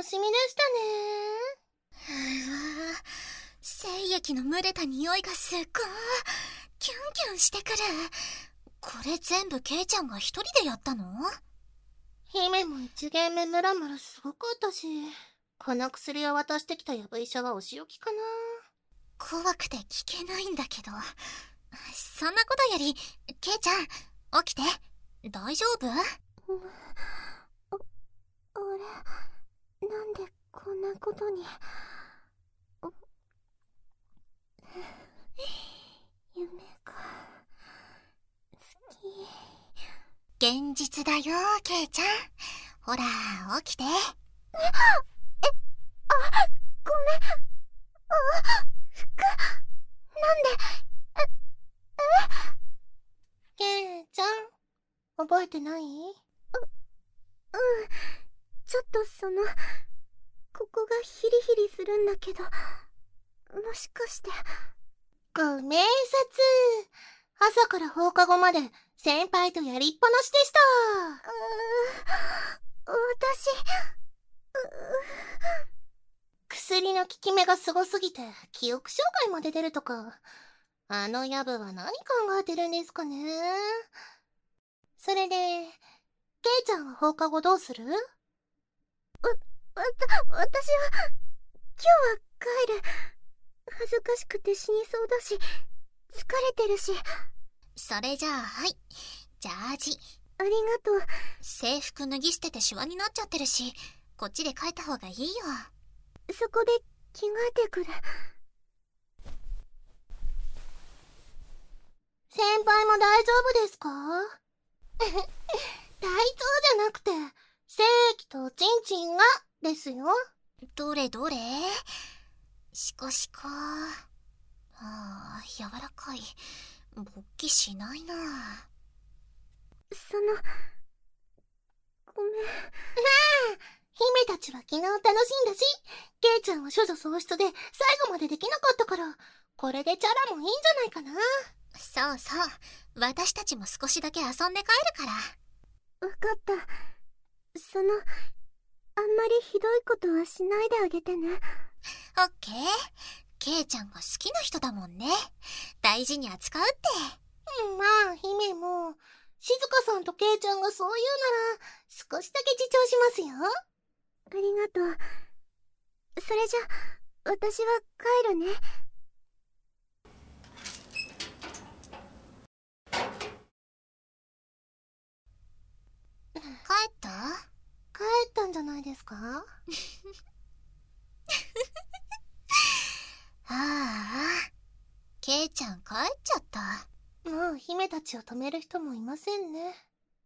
しみでしたね。 うわぁ、精液の蒸れた匂いがすっごいキュンキュンしてくる。これ全部ケイちゃんが一人でやったの？ 姫も一ゲームムラムラすごかったし、この薬を渡してきたヤブ医者はお仕置きかな。 怖くて聞けないんだけど。そんなことより、ケイちゃん、起きて。大丈夫？ あれ、なんでこんなことに。夢か。好き。 現実だよ、ケイちゃん。ほら、起きて。 ごめん。なんで。 ケイちゃん、覚えてない？ ちょっとここがヒリヒリするんだけど、もしかして。 ご明察。朝から放課後まで先輩とやりっぱなしでした。 私、 薬の効き目がすごすぎて記憶障害まで出るとか。あのヤブは何考えてるんですかね。それで、ケイちゃんは放課後どうする？ 私は、今日は帰る。恥ずかしくて死にそうだし、疲れてるし。 それじゃあ、はい。ジャージ。 ありがとう。 制服脱ぎ捨ててシワになっちゃってるし、こっちで帰った方がいいよ。 そこで着替えてくる。 先輩も大丈夫ですか？体調じゃなくて、精液とチンチンがですよ。 どれどれ？シコシコ。ああ、柔らかい。勃起しないな。 ごめん。 姫たちは昨日楽しんだし、ケイちゃんは処女喪失で最後までできなかったから、これでチャラもいいんじゃないかな。 そうそう。私たちも少しだけ遊んで帰るから。 わかった。あんまりひどいことはしないであげてね。 オッケー。ケイちゃんが好きな人だもんね。大事に扱うって。 まあ、姫も、静香さんとケイちゃんがそう言うなら、少しだけ自重しますよ。 ありがとう。それじゃ、私は帰るね。 帰った？ 帰ったんじゃないですか？ ああ、ケイちゃん帰っちゃった。 もう姫たちを止める人もいませんね。ね、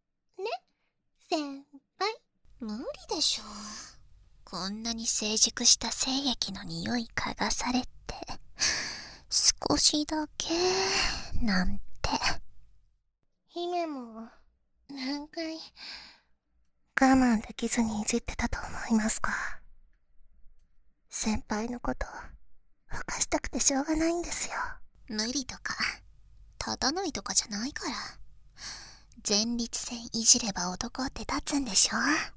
先輩。 無理でしょ。こんなに成熟した精液の匂い嗅がされて、少しだけ、なんて。 姫も、何回、我慢できずにいじってたと思いますか？先輩のこと、ふかしたくてしょうがないんですよ。 無理とか、立たないとかじゃないから。前立腺いじれば男って立つんでしょ？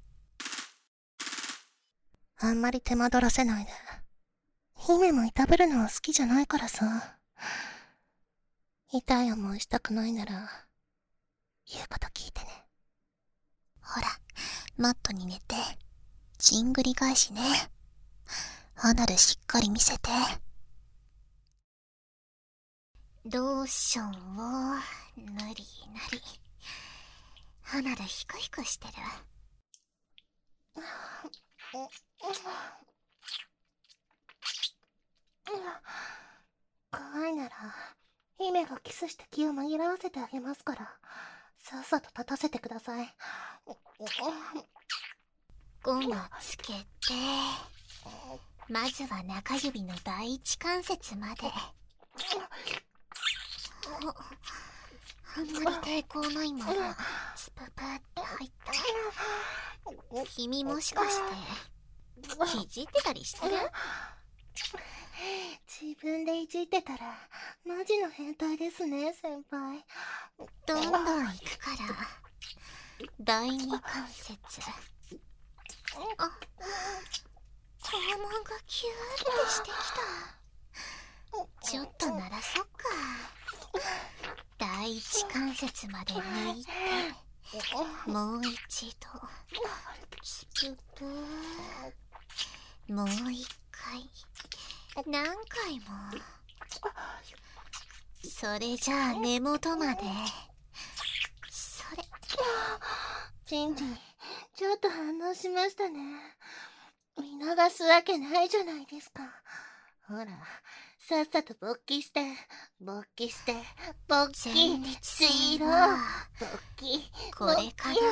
あんまり手間取らせないで。姫もいたぶるのは好きじゃないからさ。痛い思いしたくないなら、言うこと聞いてね。 ほら、マットに寝て、ちんぐり返しね。アナルしっかり見せて。ローションを塗り塗り。アナルヒクヒクしてる。 怖いなら、姫がキスして気を紛らわせてあげますから、さっさと立たせてください。 ゴムつけて、まずは中指の第一関節まで。あんまり抵抗ないまま、スププって入った。君もしかして、いじってたりしてる？ 自分でいじってたら、マジの変態ですね、先輩。 どんどん行くから。第二関節。あ、 肛門がキューってしてきた。ちょっと鳴らそっか。第一関節まで抜いて、もう一度スププー、もう一回、何回も。それじゃあ根元まで。それ。 チンチン、ちょっと反応しましたね。見逃すわけないじゃないですか。ほら、さっさと勃起して、勃起して、勃起、 前立水腺路、 は勃起、 これかな。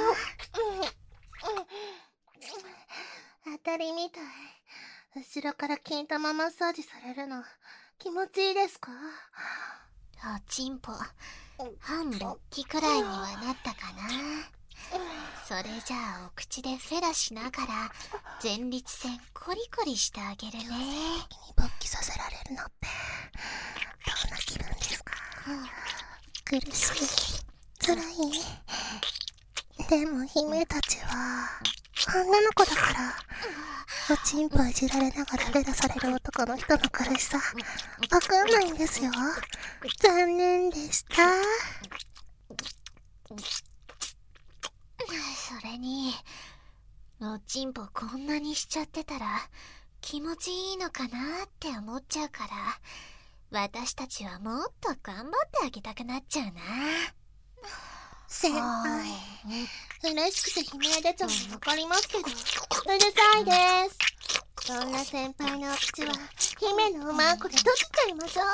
当たりみたい。後ろから金玉マッサージされるの、気持ちいいですか？ おちんぽ、半勃起くらいにはなったかな。それじゃあお口でフェラしながら前立腺コリコリしてあげるね。 勃起させられるのってどんな気分ですか？苦しい、辛い。でも姫たちは女の子だから、おちんぽいじられながらフェラされる男の人の苦しさわかんないんですよ。残念でした。 それにおちんぽこんなにしちゃってたら気持ちいいのかなって思っちゃうから、私たちはもっと頑張ってあげたくなっちゃうな。 先輩、嬉しくて悲鳴出ちゃうのわかりますけど、うるさいです。そんな先輩のお口は姫のおまんこで閉じちゃいましょう。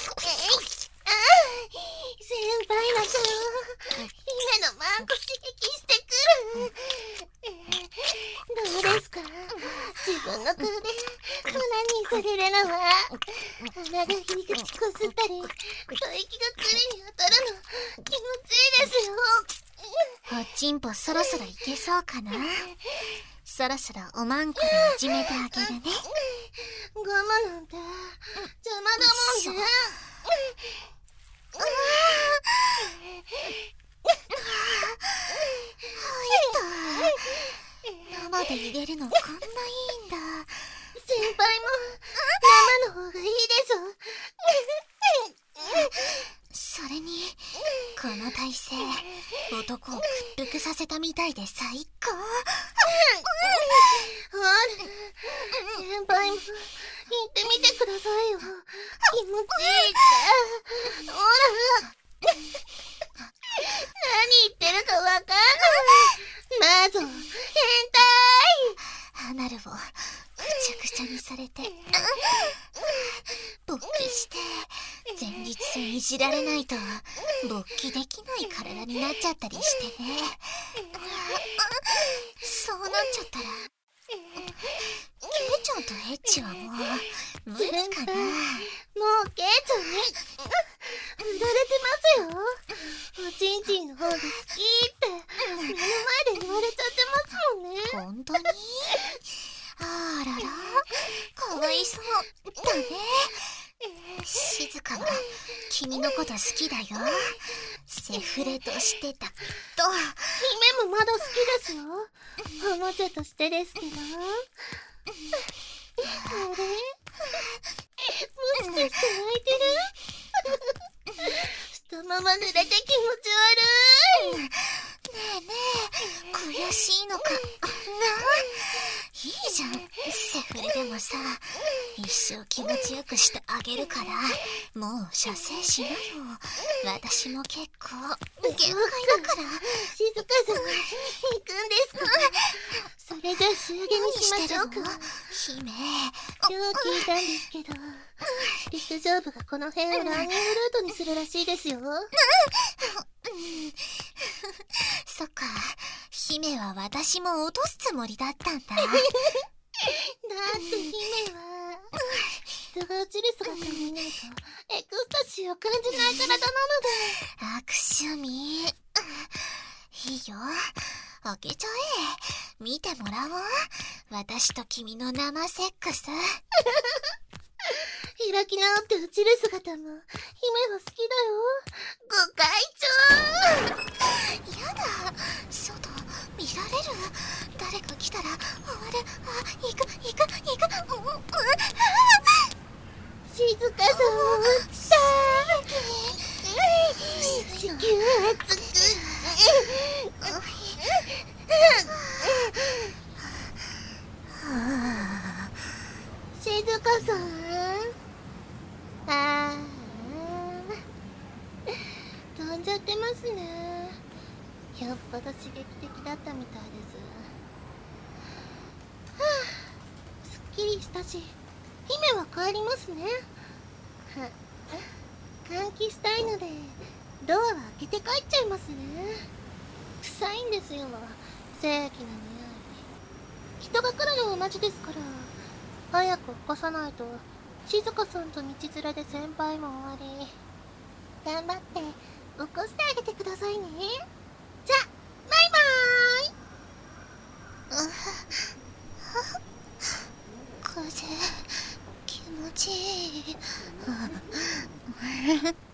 先輩の顔、姫のまんこ刺激してくる。どうですか？自分の顔で粉にされるのは、鼻が響くちこすったり、吐息が口に当たるの気持ちいいですよ。 おちんぽそろそろいけそうかな。そろそろおまんこでいじめてあげるね。 ゴムなんて邪魔だもんね。 生で入れるのこんないいんだ。 先輩も生の方がいいでそれにこの体勢、男を屈服させたみたいで最高。 ほら、先輩も言ってみてくださいよ。気持ちいいって。ほら、何言ってるかわかんない。まず変態。 アナルをぐちゃぐちゃにされて勃起して前立腺いじられないと勃起できない体になっちゃったりしてね。そうなっちゃったらケイちゃんとエッチはもう無理かな。 もうケイちゃんに振られてますよ。おちんちんの方が好きって目の前で言われちゃってますもんね。 本当に？あらら、かわいそうだね。静かは君のこと好きだよ。セフレとしてたと。 姫もまだ好きですよ。おもちゃとしてですけど。あれ？もしかして泣いてる？太もも濡れて気持ち悪い。 ねえねえ、悔しいのかな。いいじゃん、セフレでもさ、一生気持ちよくしてあげるから、もう射精しなよ。私も結構限界だから。 静香さん、行くんですか？それじゃあ仕上げにしましょうか。 姫。 今日聞いたんですけど、陸上部がこの辺をランニングルートにするらしいですよ。 そっか、姫は私も落とすつもりだったんだ。 だって姫は人が落ちる姿を見ないとエクスタシーを感じない体なので。 悪趣味。いいよ、開けちゃえ。見てもらおう、私と君の生セックス。 開き直って落ちる姿も姫は好きだよ。ご会長。 やだ、外見られる。誰か来たら終わる。行く。 静香さん落ちた。地球熱く。静香さん、飛んじゃってますね。よっぽど刺激的だったみたいです。すっきりしたし、姫は帰りますね。換気したいのでドアは開けて帰っちゃいますね。臭いんですよ、正規な匂い。人が来るのは同じですから、早く起こさないと静香さんと道連れで先輩も終わり。頑張って起こしてあげてくださいね。じゃあバイバーイ。 風気持ちいい。